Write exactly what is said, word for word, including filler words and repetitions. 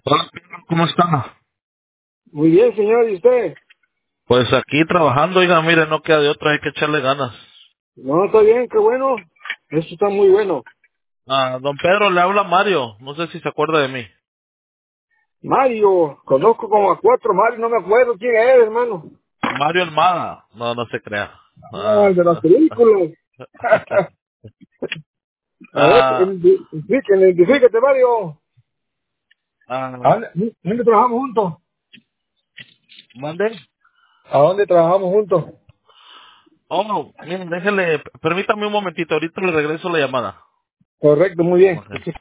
Hola, Pedro, ¿cómo está? Muy bien, señor, ¿y usted? Pues aquí trabajando, oiga, mire, no queda de otra, hay que echarle ganas. No, está bien, qué bueno. Eso está muy bueno. Ah, don Pedro, le habla Mario, no sé si se acuerda de mí. Mario, conozco como a cuatro Mario, no me acuerdo quién es, hermano. Mario Almada, no, no se crea. Ah, el Ah, de las películas. A ver, ah, identifíquete, identifíquete, Mario. ¿A ah, dónde, dónde trabajamos juntos? ¿mande? ¿A dónde trabajamos juntos? Oh, miren, déjele, permítame un momentito, ahorita le regreso la llamada. Correcto, muy bien. Ok.